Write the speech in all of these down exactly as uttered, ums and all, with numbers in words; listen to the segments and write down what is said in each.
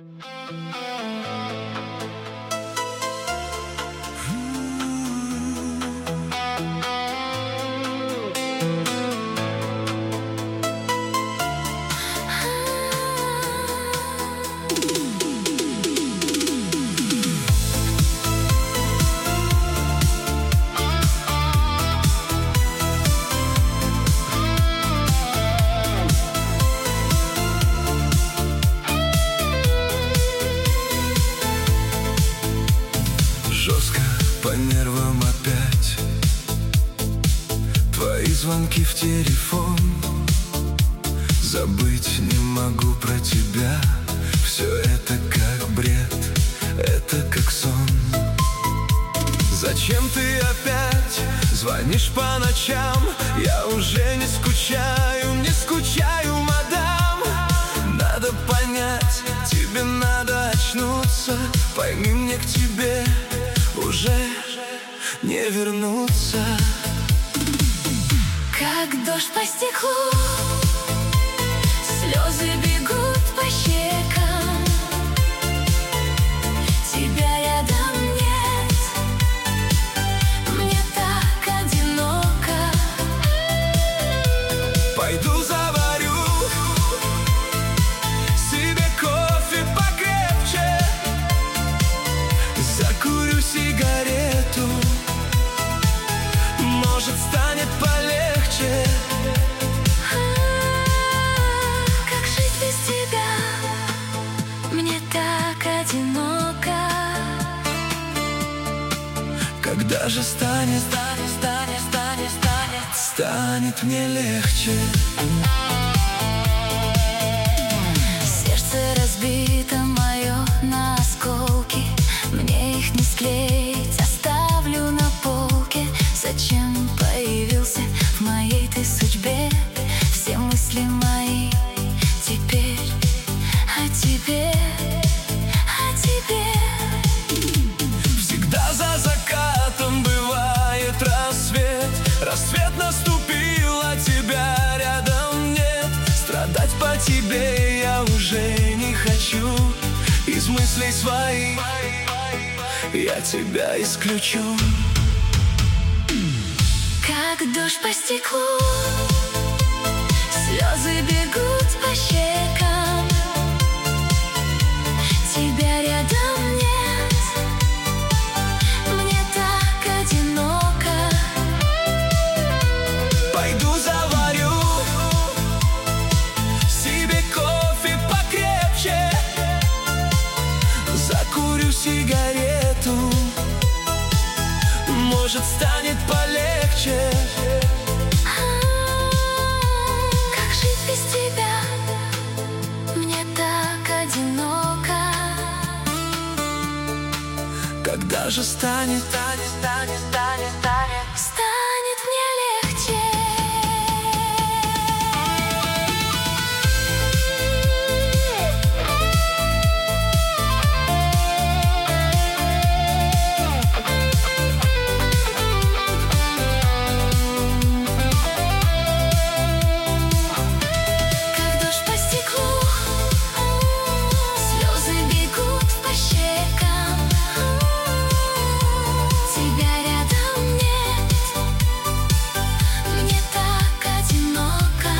Жестко по нервам опять твои звонки в телефон. Забыть не могу про тебя. Все это как бред, это как сон. Зачем ты опять звонишь по ночам? Я уже не скучаю, не скучаю, мадам. Надо понять, тебе надо очнуться. Пойми, мне к тебе уже не вернуться. Как дождь по стеклу, слезы бегут по щекам. Тебя рядом нет, мне так одиноко. Пойду заварю себе кофе покрепче, закурю сигарету, может, станет полегче. Как жить без тебя? Мне так одиноко. Когда же станет, станет, станет, станет, станет, станет мне легче. Сердце разбито мое на осколки. Мне их не склеить, оставлю на полке. Зачем появился в моей ты судьбе? Все мысли мои теперь о тебе, о тебе. Всегда за закатом бывает рассвет. Рассвет наступил, а тебя рядом нет. Страдать по тебе я уже не хочу. Из мыслей своих я тебя исключу. Как дождь по стеклу, слезы бегут по щекам. Тебя рядом нет, мне так одиноко. Пойду заварю себе кофе покрепче, закурю сигарету, может, станет полегче. Как жить без тебя? Мне так одиноко. Когда же станет, станет, станет, станет, станет, Станет мне легче. Как дождь по стеклу, слезы бегут по щекам. Тебя рядом нет, мне так одиноко.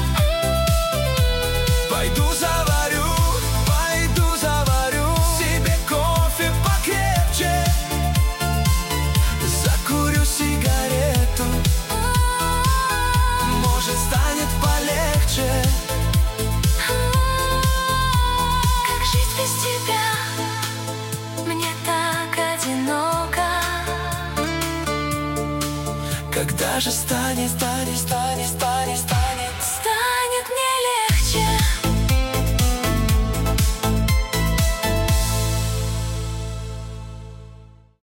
Пойду заварю, пойду заварю себе кофе покрепче, закурю сигарету, может, станет полегче. Как жить без тебя? Мне так одиноко. Когда же станет, станет, станет, станет, станет